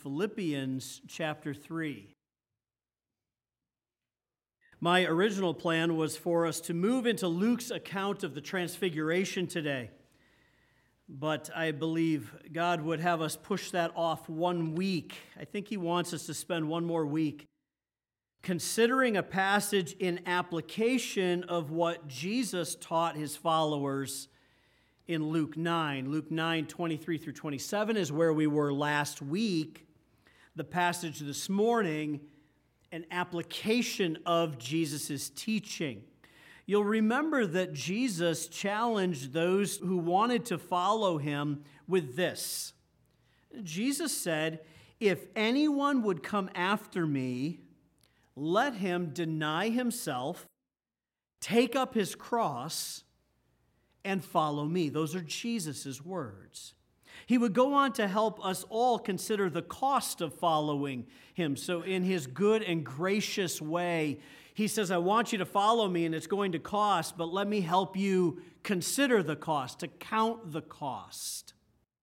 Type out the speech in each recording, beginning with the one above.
Philippians chapter 3. My original plan was for us to move into Luke's account of the Transfiguration today, but I believe God would have us push that off 1 week. I think He wants us to spend one more week considering a passage in application of what Jesus taught His followers in Luke 9. Luke 9, 23 through 27 is where we were last week. The passage this morning, an application of Jesus' teaching. You'll remember that Jesus challenged those who wanted to follow Him with this. Jesus said, "If anyone would come after me, let him deny himself, take up his cross, and follow me." Those are Jesus' words. He would go on to help us all consider the cost of following Him. So in His good and gracious way, He says, I want you to follow me and it's going to cost, but let me help you consider the cost, to count the cost.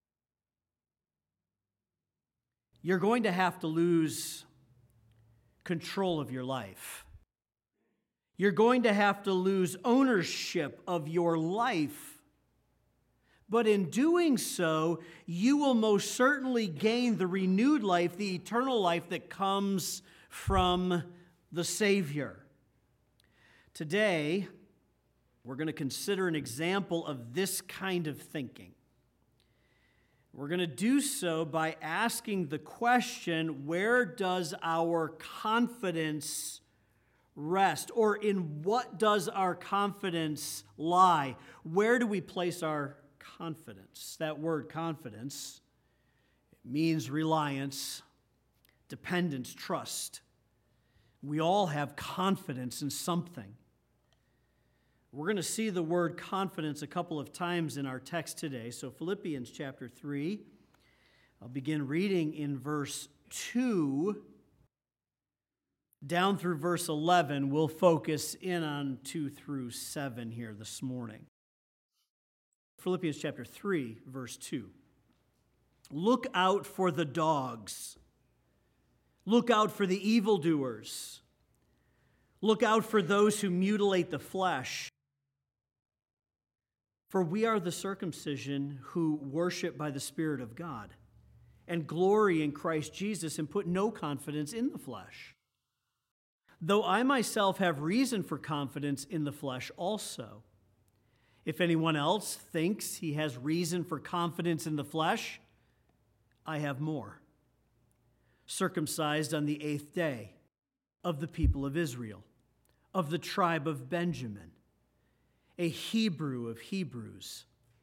You're going to have to lose control of your life. You're going to have to lose ownership of your life. But in doing so, you will most certainly gain the renewed life, the eternal life that comes from the Savior. Today, we're going to consider an example of this kind of thinking. We're going to do so by asking the question, where does our confidence rest? Or in what does our confidence lie? Where do we place our confidence? That word confidence, it means reliance, dependence, trust. We all have confidence in something. We're going to see the word confidence a couple of times in our text today. So Philippians chapter 3, I'll begin reading in verse 2 down through verse 11. We'll focus in on 2 through 7 here this morning. Philippians chapter 3, verse 2. Look out for the dogs. Look out for the evildoers. Look out for those who mutilate the flesh. For we are the circumcision who worship by the Spirit of God and glory in Christ Jesus and put no confidence in the flesh. Though I myself have reason for confidence in the flesh also. If anyone else thinks he has reason for confidence in the flesh, I have more. Circumcised on the 8th day, of the people of Israel, of the tribe of Benjamin, a Hebrew of Hebrews.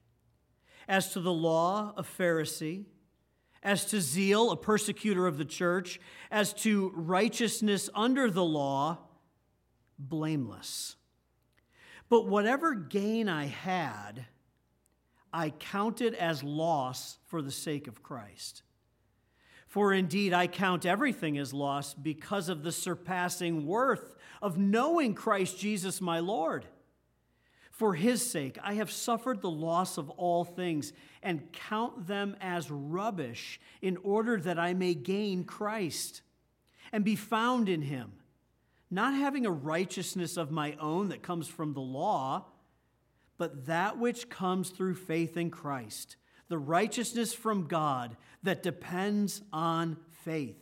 As to the law, a Pharisee. As to zeal, a persecutor of the church. As to righteousness under the law, blameless. But whatever gain I had, I counted as loss for the sake of Christ. For indeed, I count everything as loss because of the surpassing worth of knowing Christ Jesus my Lord. For His sake, I have suffered the loss of all things and count them as rubbish in order that I may gain Christ and be found in Him. Not having a righteousness of my own that comes from the law, but that which comes through faith in Christ, the righteousness from God that depends on faith,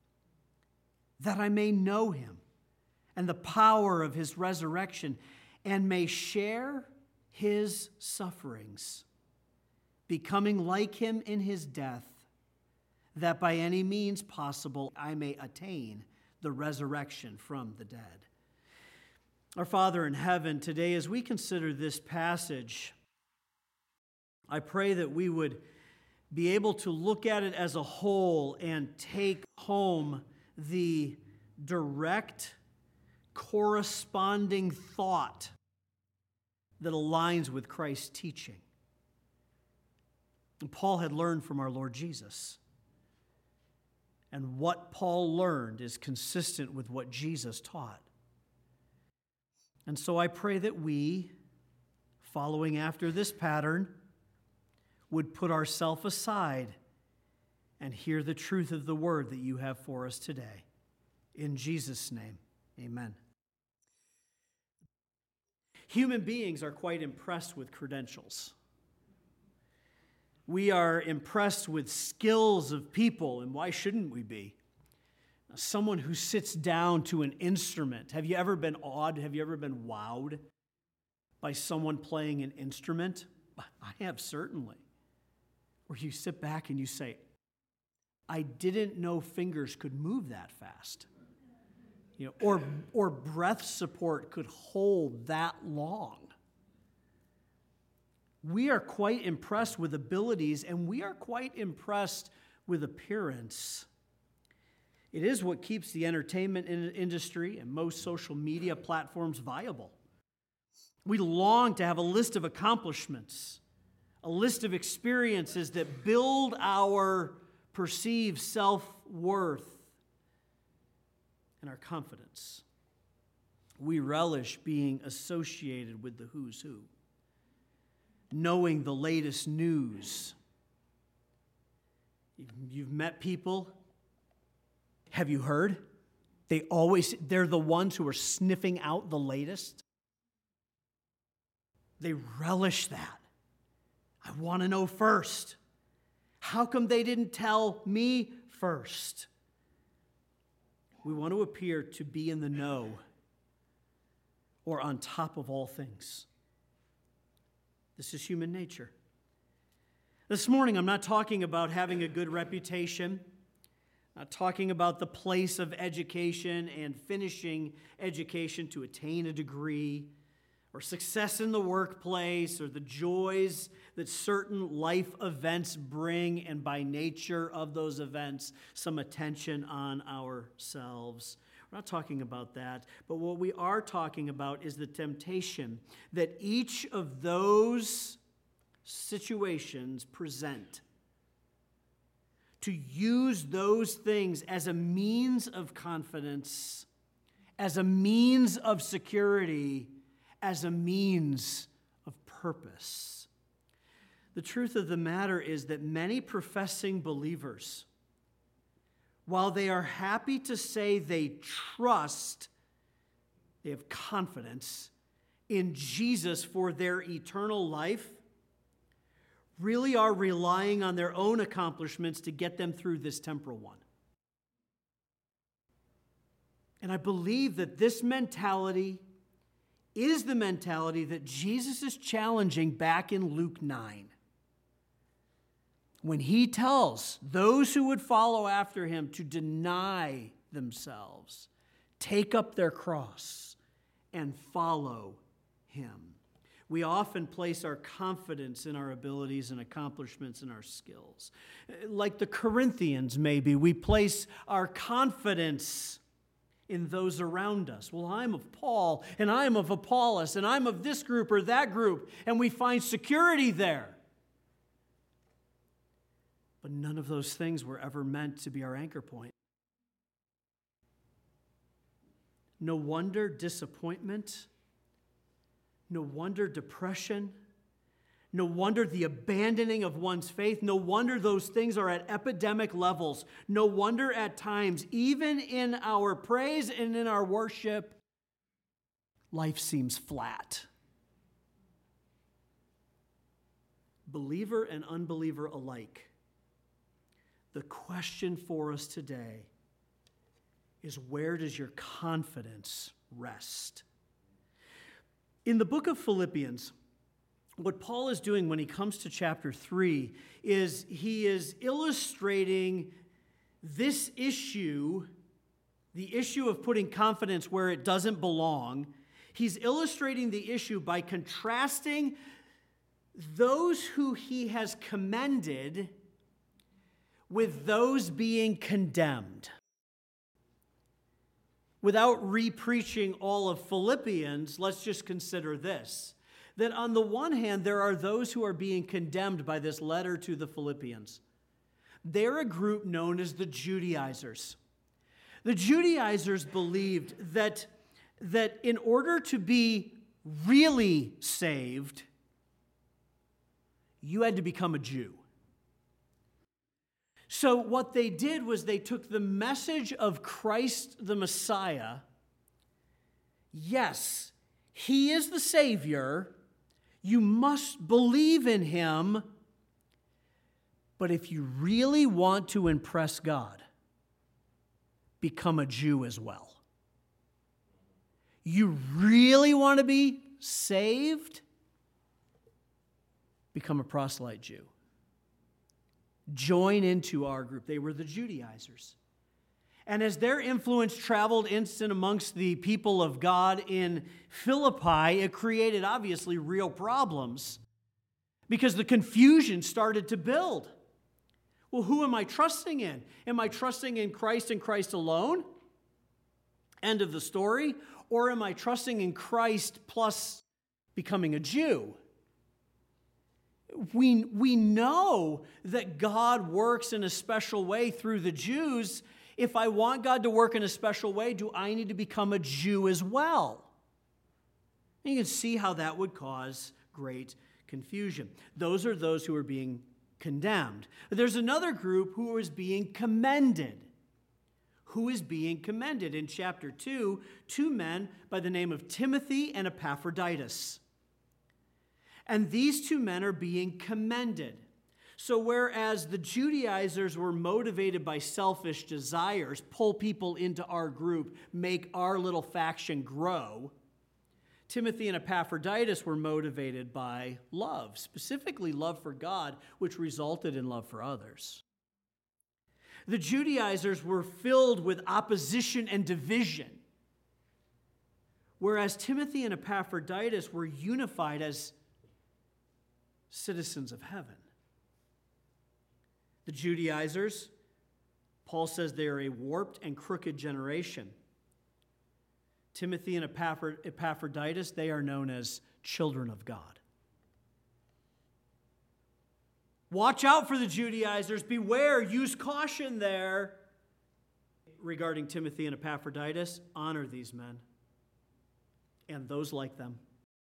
that I may know Him and the power of His resurrection and may share His sufferings, becoming like Him in His death, that by any means possible I may attain the resurrection from the dead. Our Father in heaven, today as we consider this passage, I pray that we would be able to look at it as a whole and take home the direct corresponding thought that aligns with Christ's teaching. And Paul had learned from our Lord Jesus. And what Paul learned is consistent with what Jesus taught. And so I pray that we, following after this pattern, would put ourselves aside and hear the truth of the word that you have for us today. In Jesus' name, amen. Human beings are quite impressed with credentials. We are impressed with skills of people, and why shouldn't we be? Someone who sits down to an instrument. Have you ever been awed? Have you ever been wowed by someone playing an instrument? I have, certainly. Where you sit back and you say, I didn't know fingers could move that fast. Or breath support could hold that long. We are quite impressed with abilities, and we are quite impressed with appearance. It is what keeps the entertainment industry and most social media platforms viable. We long to have a list of accomplishments, a list of experiences that build our perceived self-worth and our confidence. We relish being associated with the who's who, knowing the latest news. You've met people. Have you heard? They're the ones who are sniffing out the latest. They relish that. I want to know first. How come they didn't tell me first? We want to appear to be in the know or on top of all things. This is human nature. This morning, I'm not talking about having a good reputation. I'm not talking about the place of education and finishing education to attain a degree, or success in the workplace, or the joys that certain life events bring, and by nature of those events, some attention on ourselves. We're not talking about that, but what we are talking about is the temptation that each of those situations present to use those things as a means of confidence, as a means of security, as a means of purpose. The truth of the matter is that many professing believers, while they are happy to say they trust, they have confidence in Jesus for their eternal life, really are relying on their own accomplishments to get them through this temporal one. And I believe that this mentality is the mentality that Jesus is challenging back in Luke 9. When he tells those who would follow after him to deny themselves, take up their cross, and follow him. We often place our confidence in our abilities and accomplishments and our skills. Like the Corinthians, maybe, we place our confidence in those around us. Well, I'm of Paul, and I'm of Apollos, and I'm of this group or that group, and we find security there. But none of those things were ever meant to be our anchor point. No wonder disappointment, no wonder depression, no wonder the abandoning of one's faith, no wonder those things are at epidemic levels. No wonder at times, even in our praise and in our worship, life seems flat. Believer and unbeliever alike, the question for us today is, where does your confidence rest? In the book of Philippians, what Paul is doing when he comes to chapter 3 is he is illustrating this issue, the issue of putting confidence where it doesn't belong. He's illustrating the issue by contrasting those who he has commended with those being condemned. Without re-preaching all of Philippians, let's just consider this. That on the one hand, there are those who are being condemned by this letter to the Philippians. They're a group known as the Judaizers. The Judaizers believed that in order to be really saved, you had to become a Jew. So what they did was they took the message of Christ the Messiah. Yes, he is the Savior. You must believe in him. But if you really want to impress God, become a Jew as well. You really want to be saved? Become a proselyte Jew. Join into our group. They were the Judaizers. And as their influence traveled in and amongst the people of God in Philippi, it created obviously real problems because the confusion started to build. Well, who am I trusting in? Am I trusting in Christ and Christ alone? End of the story. Or am I trusting in Christ plus becoming a Jew? We know that God works in a special way through the Jews. If I want God to work in a special way, do I need to become a Jew as well? And you can see how that would cause great confusion. Those are those who are being condemned. There's another group who is being commended. Who is being commended? In chapter 2, two men by the name of Timothy and Epaphroditus. And these two men are being commended. So whereas the Judaizers were motivated by selfish desires, pull people into our group, make our little faction grow, Timothy and Epaphroditus were motivated by love, specifically love for God, which resulted in love for others. The Judaizers were filled with opposition and division, whereas Timothy and Epaphroditus were unified as citizens of heaven. The Judaizers, Paul says they are a warped and crooked generation. Timothy and Epaphroditus, they are known as children of God. Watch out for the Judaizers. Beware. Use caution there. Regarding Timothy and Epaphroditus, honor these men and those like them.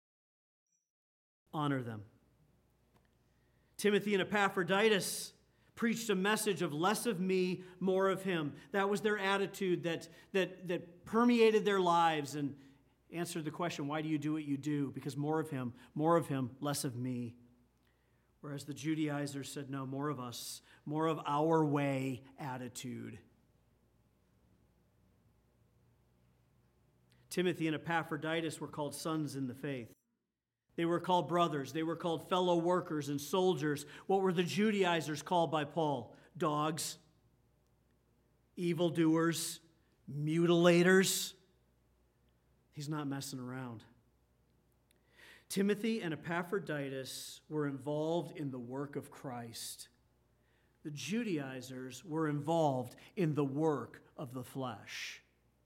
Honor them. Timothy and Epaphroditus preached a message of less of me, more of him. That was their attitude that permeated their lives and answered the question, why do you do what you do? Because more of him, less of me. Whereas the Judaizers said, no, more of us, more of our way attitude. Timothy and Epaphroditus were called sons in the faith. They were called brothers. They were called fellow workers and soldiers. What were the Judaizers called by Paul? Dogs, evildoers, mutilators. He's not messing around. Timothy and Epaphroditus were involved in the work of Christ. The Judaizers were involved in the work of the flesh.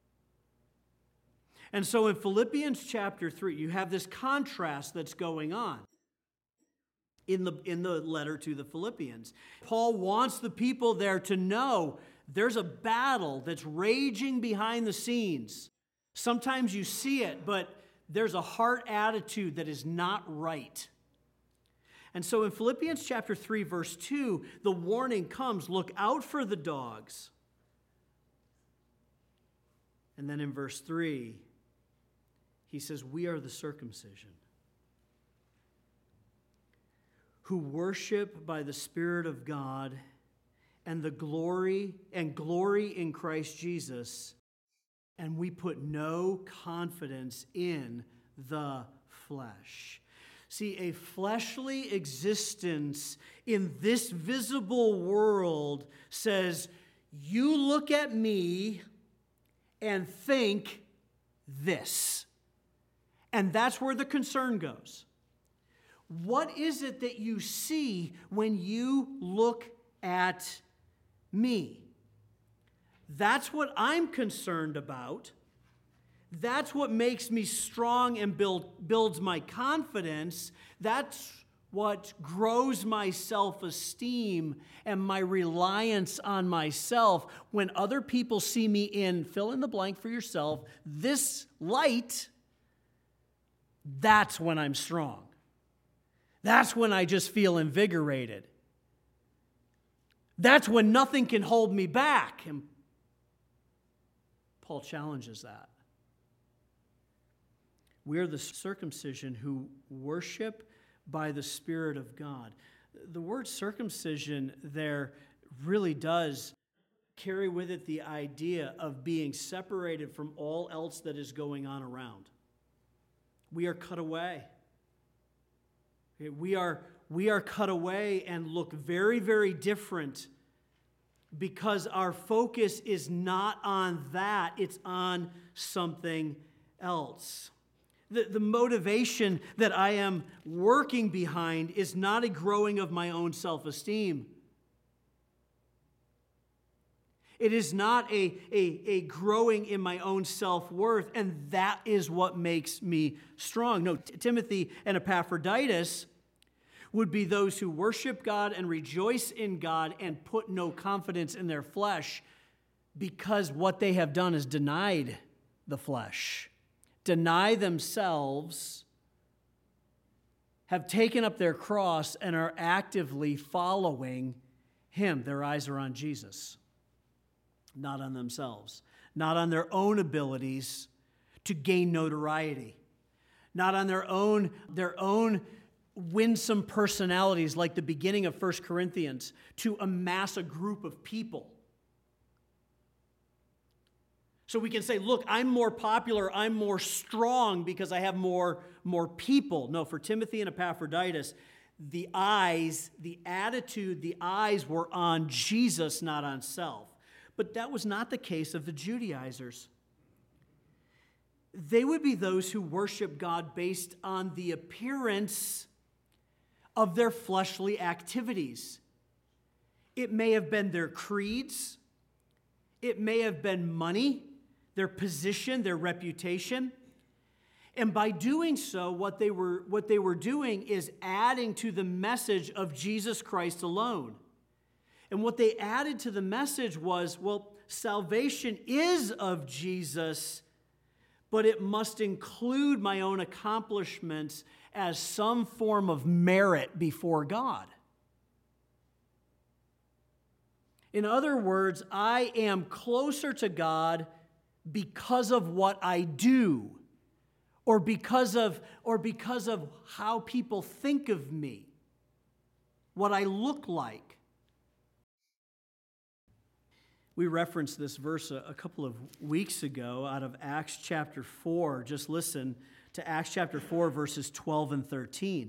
And so in Philippians chapter 3, you have this contrast that's going on in the letter to the Philippians. Paul wants the people there to know there's a battle that's raging behind the scenes. Sometimes you see it, but there's a heart attitude that is not right. And so in Philippians chapter 3, verse 2, the warning comes, look out for the dogs. And then in verse 3, he says, we are the circumcision, who worship by the Spirit of God and the glory in Christ Jesus, and we put no confidence in the flesh. See, a fleshly existence in this visible world says, you look at me and think this. And that's where the concern goes. What is it that you see when you look at me? That's what I'm concerned about. That's what makes me strong and builds my confidence. That's what grows my self-esteem and my reliance on myself. When other people see me in, fill in the blank for yourself, this light, that's when I'm strong. That's when I just feel invigorated. That's when nothing can hold me back. And Paul challenges that. We're the circumcision who worship by the Spirit of God. The word circumcision there really does carry with it the idea of being separated from all else that is going on around. We are cut away. We are cut away and look very, very different because our focus is not on that, it's on something else. The motivation that I am working behind is not a growing of my own self-esteem. It is not a growing in my own self-worth, and that is what makes me strong. No, Timothy and Epaphroditus would be those who worship God and rejoice in God and put no confidence in their flesh because what they have done is denied the flesh, deny themselves, have taken up their cross, and are actively following Him. Their eyes are on Jesus, not on themselves, not on their own abilities to gain notoriety, not on their own winsome personalities like the beginning of 1 Corinthians to amass a group of people. So we can say, look, I'm more popular, I'm more strong because I have more people. No, for Timothy and Epaphroditus, the eyes were on Jesus, not on self. But that was not the case of the Judaizers. They would be those who worship God based on the appearance of their fleshly activities. It may have been their creeds. It may have been money, their position, their reputation. And by doing so, what they were doing is adding to the message of Jesus Christ alone. And what they added to the message was, well, salvation is of Jesus, but it must include my own accomplishments as some form of merit before God. In other words, I am closer to God because of what I do, or because of how people think of me, what I look like. We referenced this verse a couple of weeks ago out of Acts chapter 4. Just listen to Acts chapter 4, verses 12 and 13.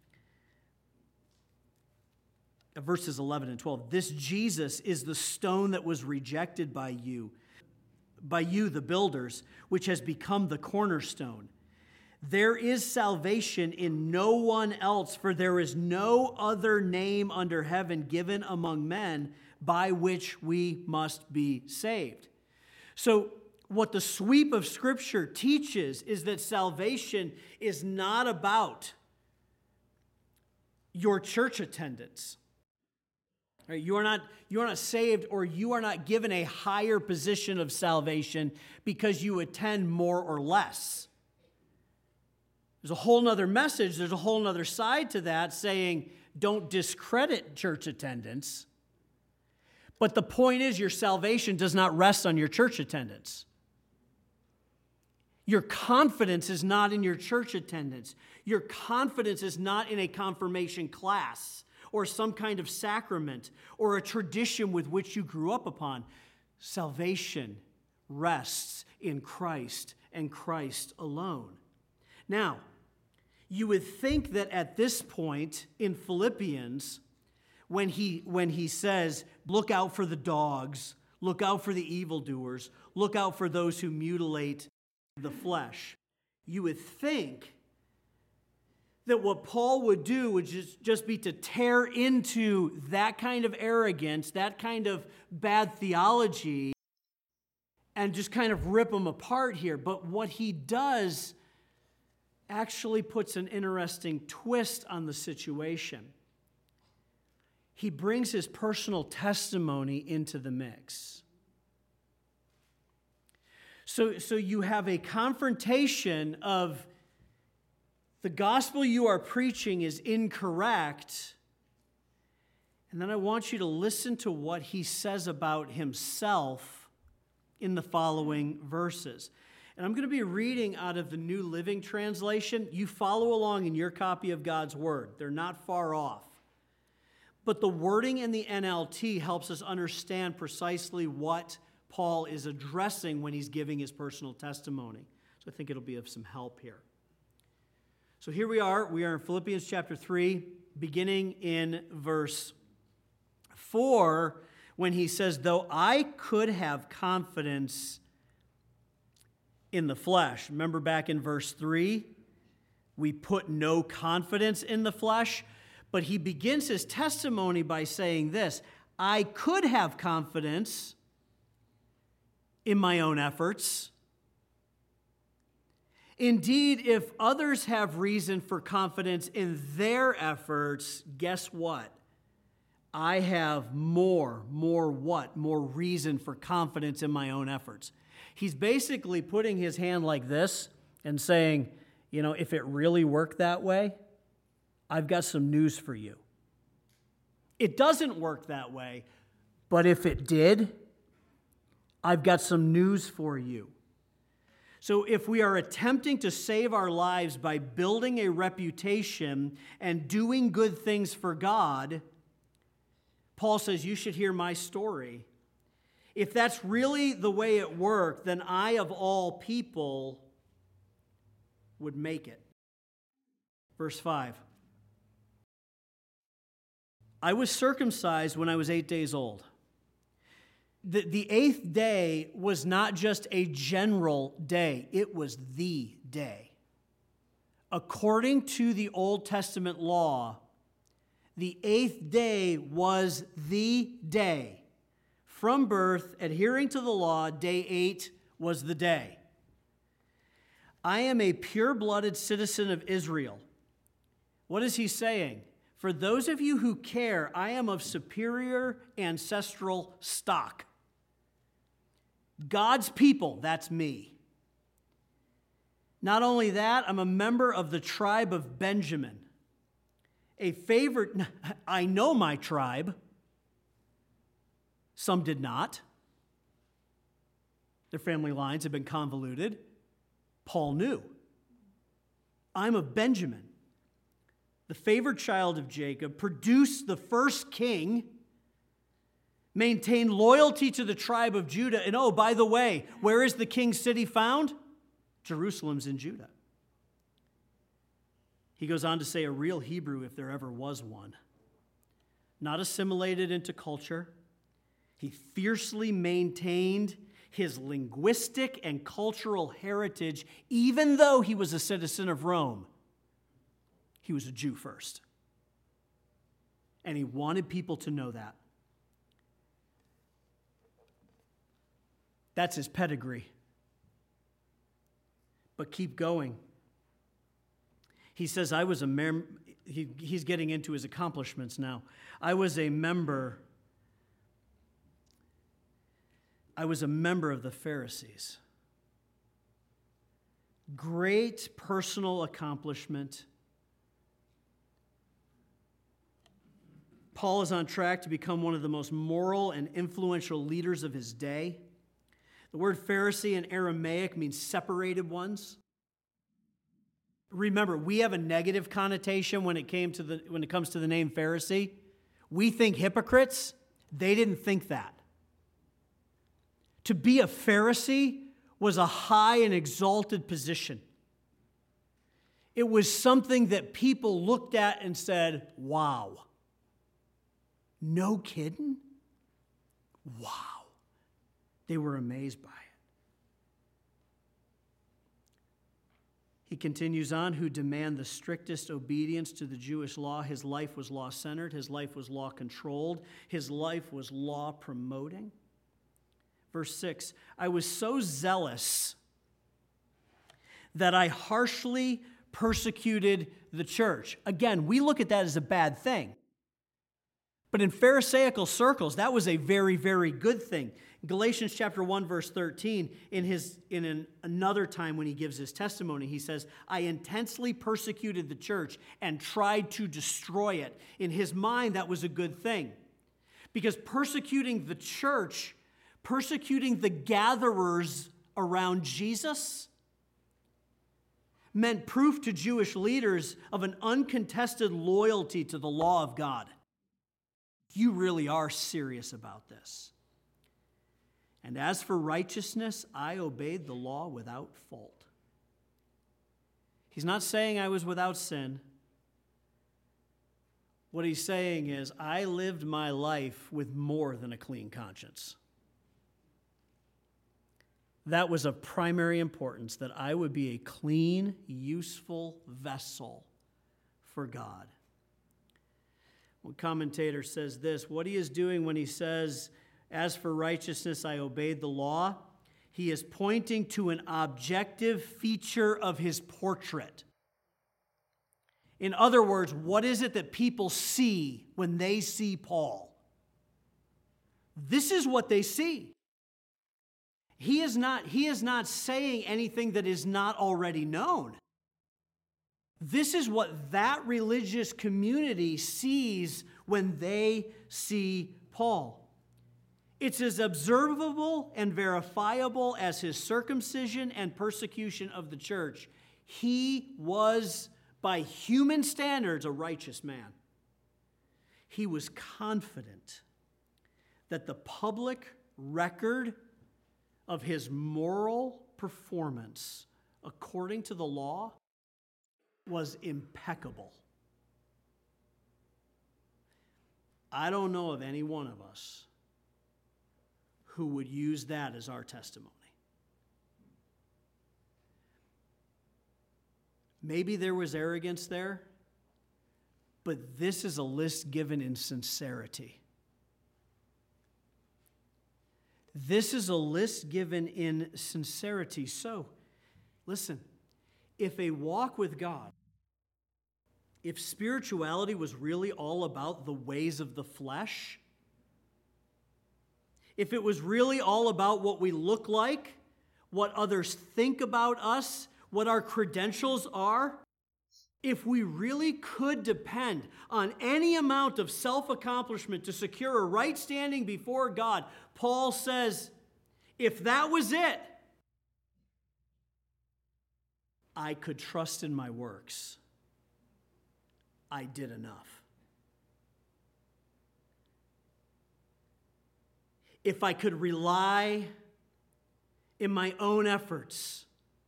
Verses 11 and 12. This Jesus is the stone that was rejected by you, the builders, which has become the cornerstone. There is salvation in no one else, for there is no other name under heaven given among men by which we must be saved. So, what the sweep of Scripture teaches is that salvation is not about your church attendance. You are not saved, or you are not given a higher position of salvation because you attend more or less. There's a whole nother message, there's a whole nother side to that saying, don't discredit church attendance. But the point is, your salvation does not rest on your church attendance. Your confidence is not in your church attendance. Your confidence is not in a confirmation class or some kind of sacrament or a tradition with which you grew up upon. Salvation rests in Christ and Christ alone. Now, you would think that at this point in Philippians, when he says, look out for the dogs, look out for the evildoers, look out for those who mutilate the flesh, you would think that what Paul would do would just be to tear into that kind of arrogance, that kind of bad theology, and just kind of rip them apart here. But what he does actually puts an interesting twist on the situation. He brings his personal testimony into the mix. So you have a confrontation of the gospel you are preaching is incorrect, And then I want you to listen to what he says about himself in the following verses. And I'm going to be reading out of the New Living Translation. You follow along in your copy of God's Word. They're not far off. But the wording in the NLT helps us understand precisely what Paul is addressing when he's giving his personal testimony. So I think it'll be of some help here. So here we are. We are in Philippians chapter 3, beginning in verse 4, when he says, though I could have confidence in the flesh. Remember back in verse 3, we put no confidence in the flesh. But he begins his testimony by saying this, I could have confidence in my own efforts. Indeed, if others have reason for confidence in their efforts, guess what? I have more reason for confidence in my own efforts. He's basically putting his hand like this and saying, if it really worked that way, I've got some news for you. It doesn't work that way, but if it did, I've got some news for you. So if we are attempting to save our lives by building a reputation and doing good things for God, Paul says, you should hear my story. If that's really the way it worked, then I, of all people, would make it. Verse 5. I was circumcised when I was 8 days old. The eighth day was not just a general day, it was the day. According to the Old Testament law, the eighth day was the day. From birth, adhering to the law, day 8 was the day. I am a pure-blooded citizen of Israel. What is he saying? For those of you who care, I am of superior ancestral stock. God's people, that's me. Not only that, I'm a member of the tribe of Benjamin. I know my tribe. Some did not. Their family lines have been convoluted. Paul knew. I'm of Benjamin, the favored child of Jacob, produced the first king, maintained loyalty to the tribe of Judah. And oh, by the way, where is the king's city found? Jerusalem's in Judah. He goes on to say a real Hebrew, if there ever was one. Not assimilated into culture. He fiercely maintained his linguistic and cultural heritage, even though he was a citizen of Rome. He was a Jew first. And he wanted people to know that. That's his pedigree. But keep going. He says, he's getting into his accomplishments now. I was a member of the Pharisees. Great personal accomplishment. Paul is on track to become one of the most moral and influential leaders of his day. The word Pharisee in Aramaic means separated ones. Remember, we have a negative connotation when it comes to the name Pharisee. We think hypocrites. They didn't think that. To be a Pharisee was a high and exalted position. It was something that people looked at and said, wow. No kidding? Wow. They were amazed by it. He continues on, who demand the strictest obedience to the Jewish law. His life was law-centered. His life was law-controlled. His life was law-promoting. Verse 6, I was so zealous that I harshly persecuted the church. Again, we look at that as a bad thing. But in Pharisaical circles, that was a very, very good thing. Galatians chapter 1, verse 13, in another time when he gives his testimony, he says, I intensely persecuted the church and tried to destroy it. In his mind, that was a good thing. Because persecuting the church, persecuting the gatherers around Jesus, meant proof to Jewish leaders of an uncontested loyalty to the law of God. You really are serious about this. And as for righteousness, I obeyed the law without fault. He's not saying I was without sin. What he's saying is, I lived my life with more than a clean conscience. That was of primary importance, that I would be a clean, useful vessel for God. One commentator says this, what he is doing when he says, as for righteousness, I obeyed the law, he is pointing to an objective feature of his portrait. In other words, what is it that people see when they see Paul? This is what they see. He is not saying anything that is not already known. This is what that religious community sees when they see Paul. It's as observable and verifiable as his circumcision and persecution of the church. He was, by human standards, a righteous man. He was confident that the public record of his moral performance according to the law was impeccable. I don't know of any one of us who would use that as our testimony. Maybe there was arrogance there, but this is a list given in sincerity. This is a list given in sincerity. So, listen, if a walk with God, if spirituality was really all about the ways of the flesh, if it was really all about what we look like, what others think about us, what our credentials are, if we really could depend on any amount of self-accomplishment to secure a right standing before God, Paul says, if that was it, I could trust in my works. I did enough. If I could rely in my own efforts,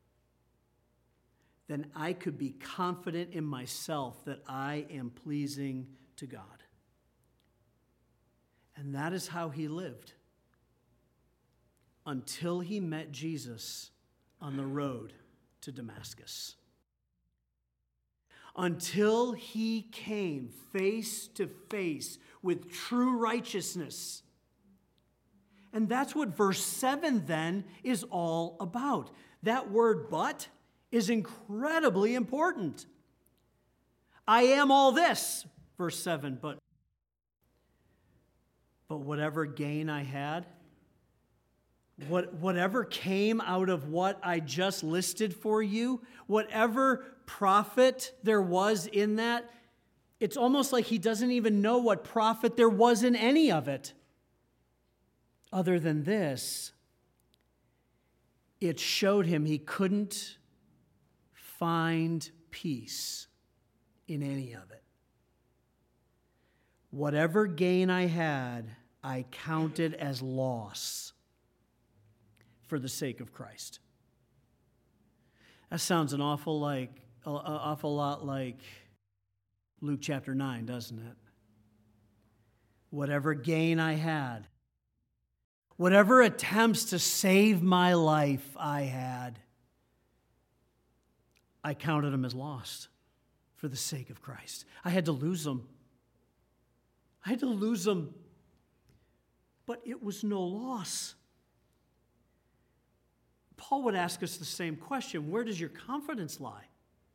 then I could be confident in myself that I am pleasing to God. And that is how he lived until he met Jesus on the road to Damascus. Until he came face to face with true righteousness. And that's what verse 7 then is all about. That word but is incredibly important. I am all this, verse 7, but whatever gain I had, whatever came out of what I just listed for you, whatever profit there was in that, it's almost like he doesn't even know what profit there was in any of it. Other than this, it showed him he couldn't find peace in any of it. Whatever gain I had, I counted as loss for the sake of Christ. That sounds an awful lot like Luke chapter 9, doesn't it? Whatever gain I had, whatever attempts to save my life I had, I counted them as lost for the sake of Christ. I had to lose them. But it was no loss. Paul would ask us the same question. Where does your confidence lie?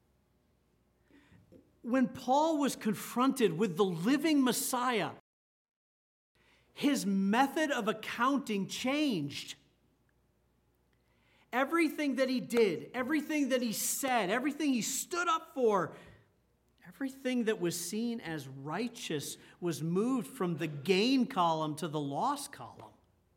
When Paul was confronted with the living Messiah, his method of accounting changed. Everything that he did, everything that he said, everything he stood up for, Everything that was seen as righteous was moved from the gain column to the loss column.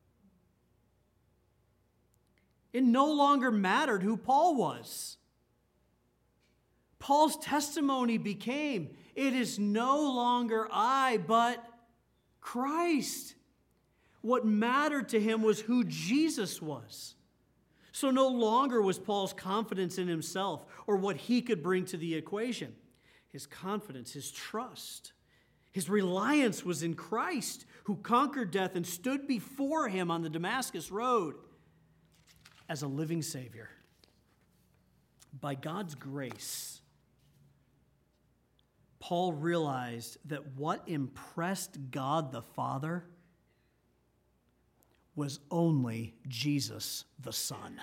It no longer mattered who Paul was. Paul's testimony became, it is no longer I, but Christ. What mattered to him was who Jesus was. So no longer was Paul's confidence in himself or what he could bring to the equation. His confidence, his trust, his reliance was in Christ, who conquered death and stood before him on the Damascus road as a living Savior. By God's grace, Paul realized that what impressed God the Father was only Jesus the Son.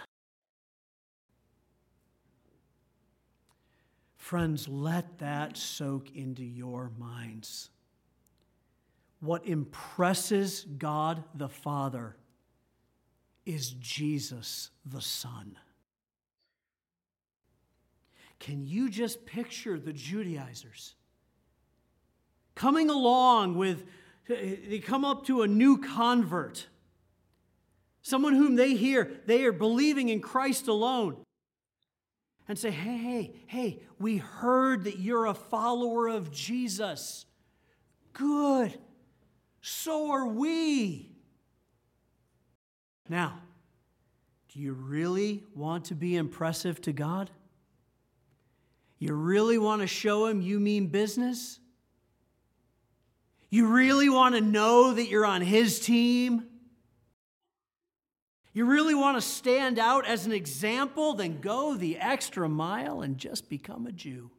Friends, let that soak into your minds. What impresses God the Father is Jesus the Son. Can you just picture the Judaizers coming along with, they come up to a new convert, someone whom they hear, they are believing in Christ alone, and say, hey, we heard that you're a follower of Jesus. Good. So are we. Now, do you really want to be impressive to God? You really want to show him you mean business? You really want to know that you're on his team? You really want to stand out as an example? Then go the extra mile and just become a Jew.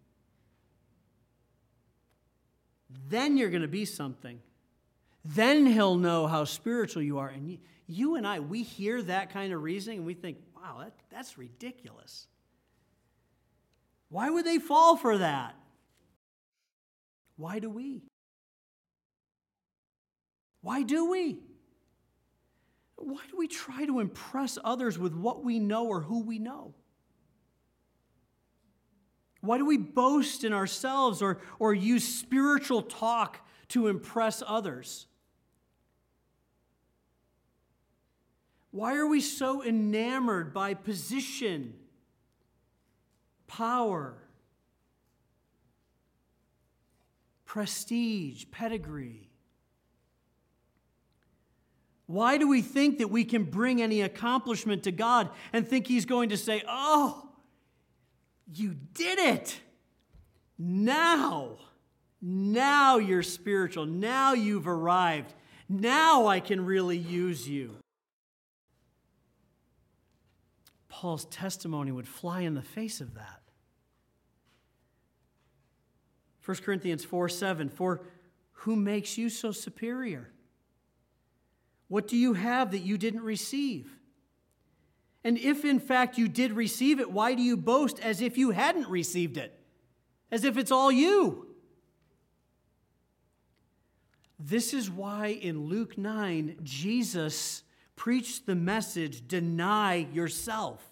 Then you're going to be something. Then he'll know how spiritual you are. And you and I, we hear that kind of reasoning and we think, wow, that's ridiculous. Why would they fall for that? Why do we? Why do we? Why do we try to impress others with what we know or who we know? Why do we boast in ourselves or use spiritual talk to impress others? Why are we so enamored by position, power, prestige, pedigree? Why do we think that we can bring any accomplishment to God and think he's going to say, oh, you did it. Now you're spiritual. Now you've arrived. Now I can really use you. Paul's testimony would fly in the face of that. 1 Corinthians 4:7, for who makes you so superior? What do you have that you didn't receive? And if in fact you did receive it, why do you boast as if you hadn't received it? As if it's all you? This is why in Luke 9, Jesus preached the message, deny yourself.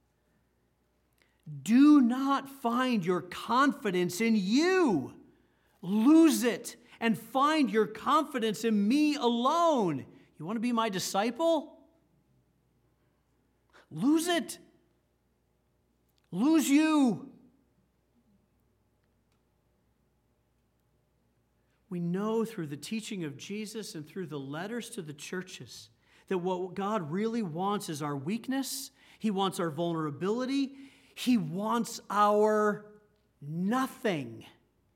Do not find your confidence in you. Lose it and find your confidence in me alone. You want to be my disciple? Lose it. Lose you. We know through the teaching of Jesus and through the letters to the churches that what God really wants is our weakness. He wants our vulnerability. He wants our nothing.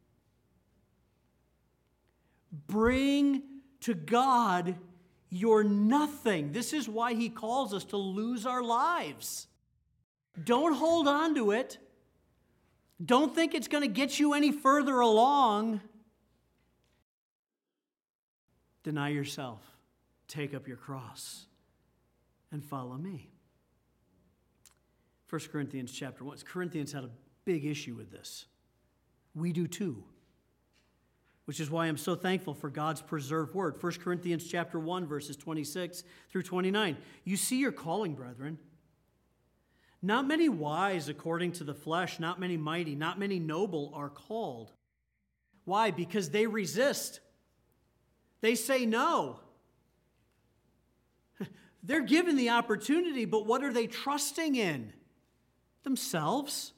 Bring to God your nothing. This is why he calls us to lose our lives. Don't hold on to it. Don't think it's going to get you any further along. Deny yourself. Take up your cross and follow me. 1 Corinthians chapter 1. Corinthians had a big issue with this. We do too. Which is why I'm so thankful for God's preserved word. 1 Corinthians chapter 1, verses 26 through 29. You see your calling, brethren. Not many wise according to the flesh, not many mighty, not many noble are called. Why? Because they resist. They say no. They're given the opportunity, but what are they trusting in? Themselves.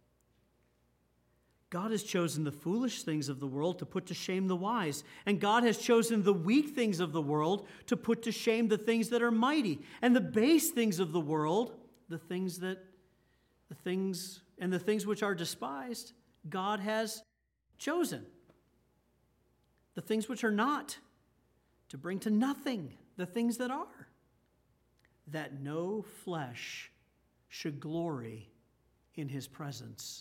God has chosen the foolish things of the world to put to shame the wise, and God has chosen the weak things of the world to put to shame the things that are mighty, and the base things of the world, the things which are despised, God has chosen. The things which are not, to bring to nothing the things that are, that no flesh should glory in his presence.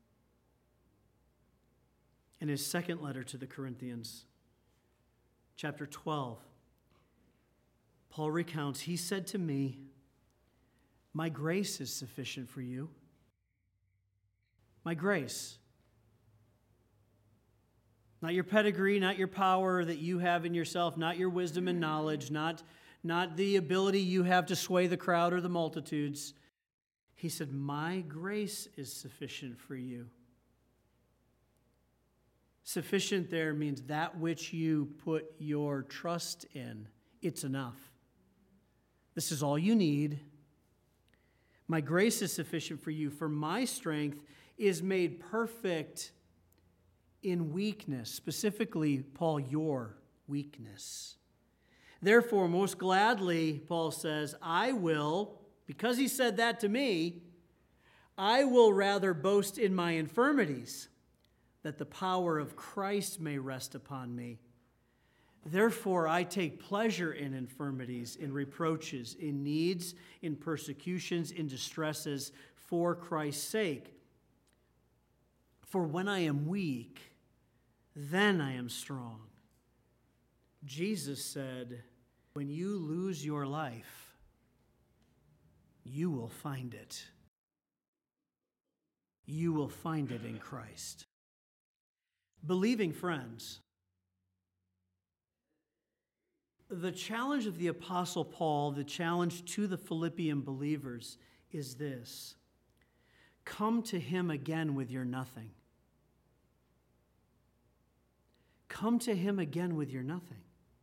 In his second letter to the Corinthians, chapter 12, Paul recounts, he said to me, "My grace is sufficient for you." My grace. Not your pedigree, not your power that you have in yourself, not your wisdom and knowledge, not the ability you have to sway the crowd or the multitudes. He said, "My grace is sufficient for you." Sufficient there means that which you put your trust in. It's enough. This is all you need. My grace is sufficient for you, for my strength is made perfect in weakness. Specifically, Paul, your weakness. Therefore, most gladly, Paul says, I will, because he said that to me, I will rather boast in my infirmities, that the power of Christ may rest upon me. Therefore, I take pleasure in infirmities, in reproaches, in needs, in persecutions, in distresses, for Christ's sake. For when I am weak, then I am strong. Jesus said, when you lose your life, you will find it. You will find it in Christ. Believing friends, the challenge of the Apostle Paul, the challenge to the Philippian believers is this: come to him again with your nothing. Come to him again with your nothing.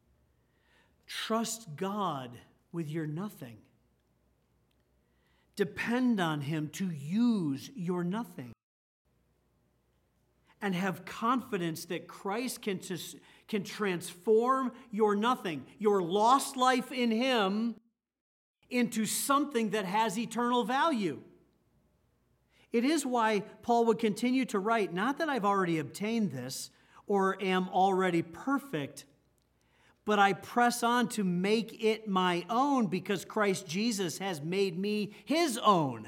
Trust God with your nothing. Depend on him to use your nothing. And have confidence that Christ can transform your nothing, your lost life in him, into something that has eternal value. It is why Paul would continue to write, not that I've already obtained this or am already perfect, but I press on to make it my own because Christ Jesus has made me his own.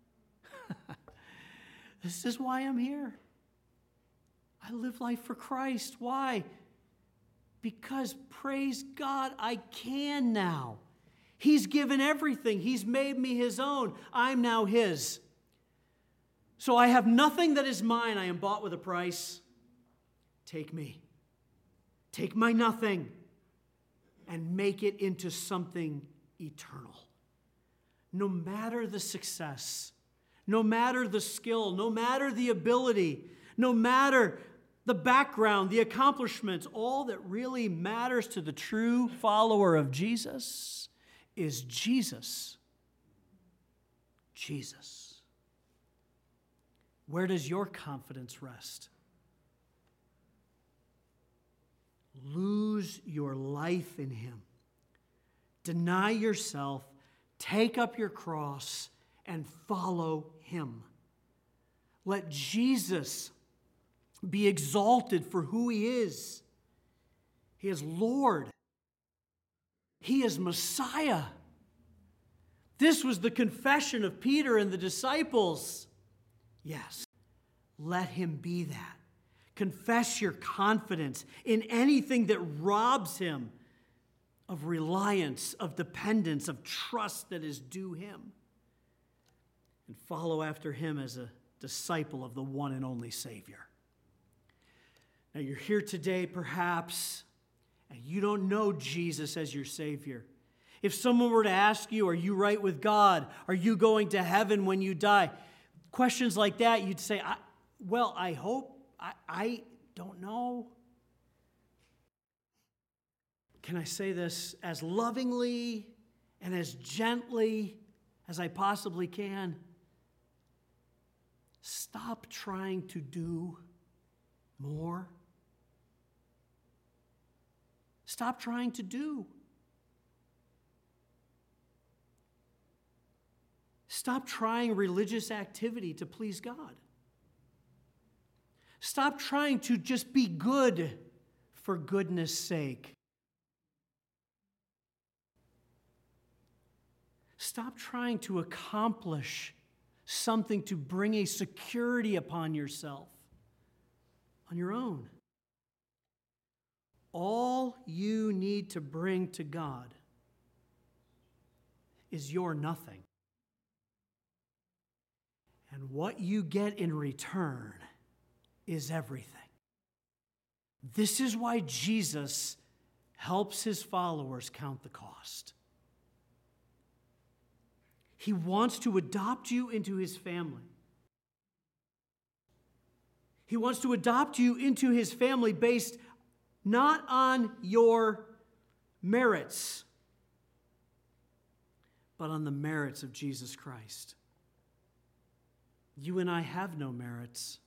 This is why I'm here. I live life for Christ. Why? Because, praise God, I can now. He's given everything. He's made me his own. I'm now his. So I have nothing that is mine. I am bought with a price. Take me. Take my nothing and make it into something eternal. No matter the success, no matter the skill, no matter the ability, no matter the background, the accomplishments, all that really matters to the true follower of Jesus is Jesus. Jesus. Where does your confidence rest? Lose your life in him. Deny yourself, take up your cross, and follow him. Let Jesus be exalted for who he is. He is Lord. He is Messiah. This was the confession of Peter and the disciples. Yes, let him be that. Confess your confidence in anything that robs him of reliance, of dependence, of trust that is due him. And follow after him as a disciple of the one and only Savior. Now you're here today perhaps, and you don't know Jesus as your Savior. If someone were to ask you, are you right with God? Are you going to heaven when you die? Questions like that, you'd say, I hope. I don't know. Can I say this as lovingly and as gently as I possibly can? Stop trying to do more. Stop trying to do. Stop trying religious activity to please God. Stop trying to just be good for goodness sake. Stop trying to accomplish something to bring a security upon yourself on your own. All you need to bring to God is your nothing. And what you get in return is everything. This is why Jesus helps his followers count the cost. He wants to adopt you into his family. He wants to adopt you into his family based not on your merits, but on the merits of Jesus Christ. You and I have no merits.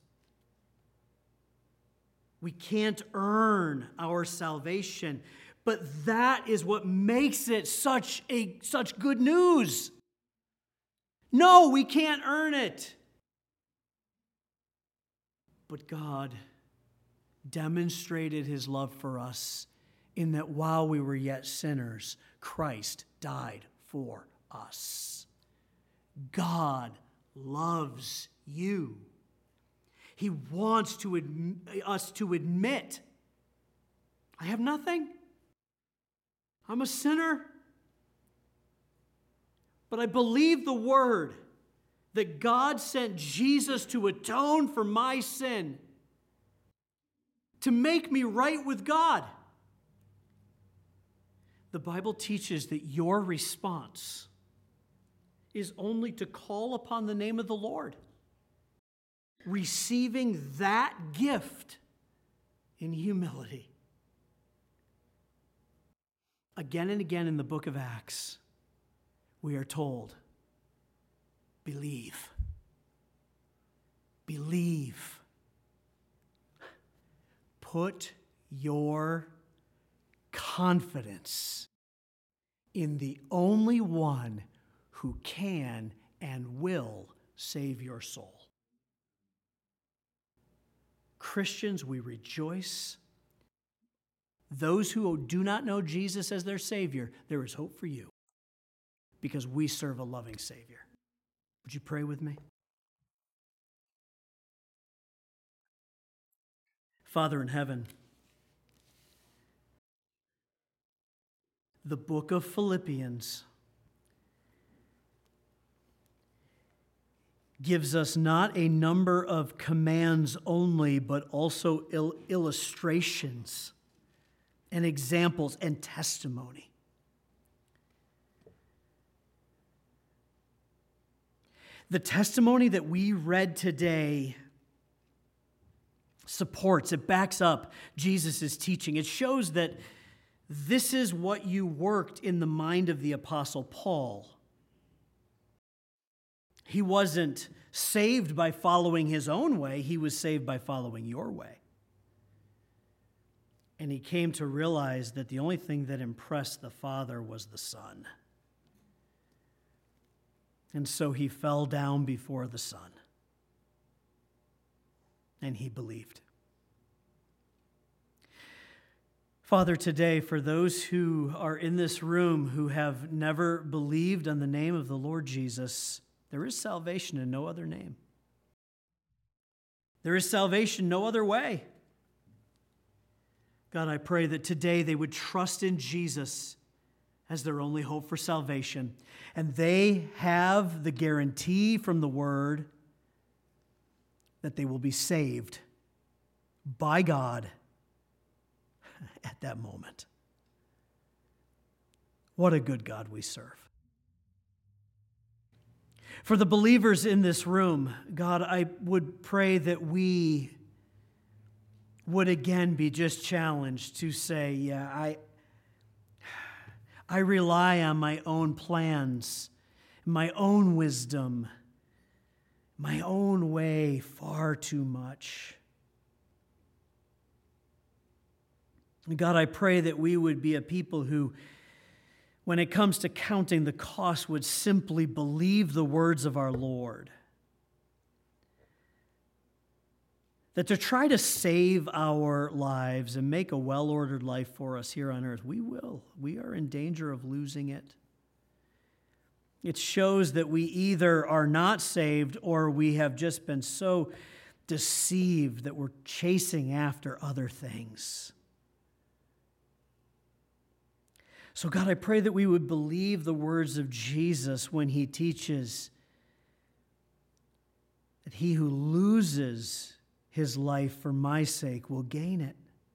We can't earn our salvation, but that is what makes it such good news. No, we can't earn it. But God demonstrated his love for us in that while we were yet sinners, Christ died for us. God loves you. He wants us to admit, I have nothing. I'm a sinner. But I believe the word that God sent Jesus to atone for my sin, to make me right with God. The Bible teaches that your response is only to call upon the name of the Lord, receiving that gift in humility. Again and again in the book of Acts, we are told, believe. Believe. Put your confidence in the only one who can and will save your soul. Christians, we rejoice. Those who do not know Jesus as their Savior, there is hope for you because we serve a loving Savior. Would you pray with me? Father in heaven, the book of Philippians gives us not a number of commands only, but also illustrations and examples and testimony. The testimony that we read today supports, it backs up Jesus' teaching. It shows that this is what you worked in the mind of the Apostle Paul. He wasn't saved by following his own way. He was saved by following your way. And he came to realize that the only thing that impressed the Father was the Son. And so he fell down before the Son. And he believed. Father, today, for those who are in this room who have never believed on the name of the Lord Jesus, there is salvation in no other name. There is salvation no other way. God, I pray that today they would trust in Jesus as their only hope for salvation. And they have the guarantee from the Word that they will be saved by God at that moment. What a good God we serve. For the believers in this room, God, I would pray that we would again be just challenged to say, yeah, I rely on my own plans, my own wisdom, my own way far too much. God, I pray that we would be a people who, when it comes to counting the cost, would simply believe the words of our Lord. That to try to save our lives and make a well-ordered life for us here on earth, we will. We are in danger of losing it. It shows that we either are not saved or we have just been so deceived that we're chasing after other things. So God, I pray that we would believe the words of Jesus when he teaches that he who loses his life for my sake will gain it.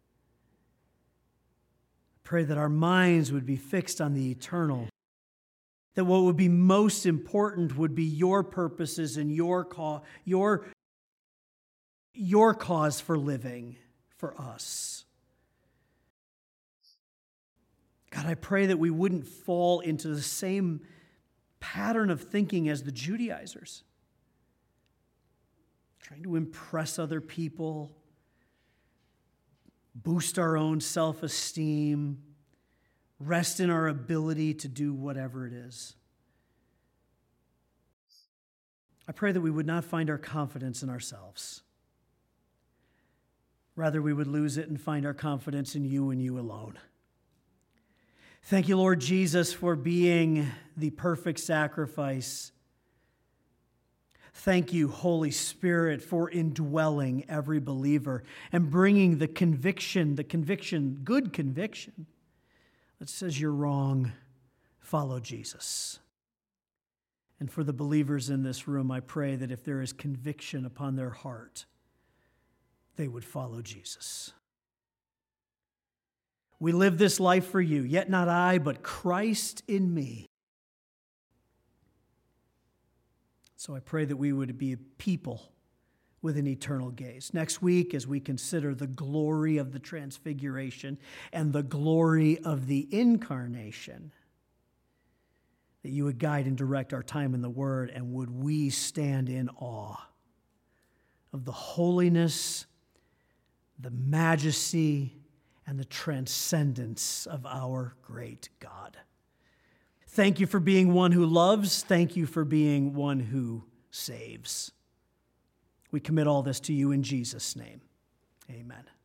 Pray that our minds would be fixed on the eternal, that what would be most important would be your purposes and your cause for living for us. God, I pray that we wouldn't fall into the same pattern of thinking as the Judaizers, trying to impress other people, boost our own self-esteem, rest in our ability to do whatever it is. I pray that we would not find our confidence in ourselves. Rather, we would lose it and find our confidence in you and you alone. Thank you, Lord Jesus, for being the perfect sacrifice. Thank you, Holy Spirit, for indwelling every believer and bringing the conviction, good conviction, that says you're wrong, follow Jesus. And for the believers in this room, I pray that if there is conviction upon their heart, they would follow Jesus. We live this life for you, yet not I, but Christ in me. So I pray that we would be a people with an eternal gaze. Next week, as we consider the glory of the transfiguration and the glory of the incarnation, that you would guide and direct our time in the Word, and would we stand in awe of the holiness, the majesty, and the transcendence of our great God. Thank you for being one who loves. Thank you for being one who saves. We commit all this to you in Jesus' name. Amen.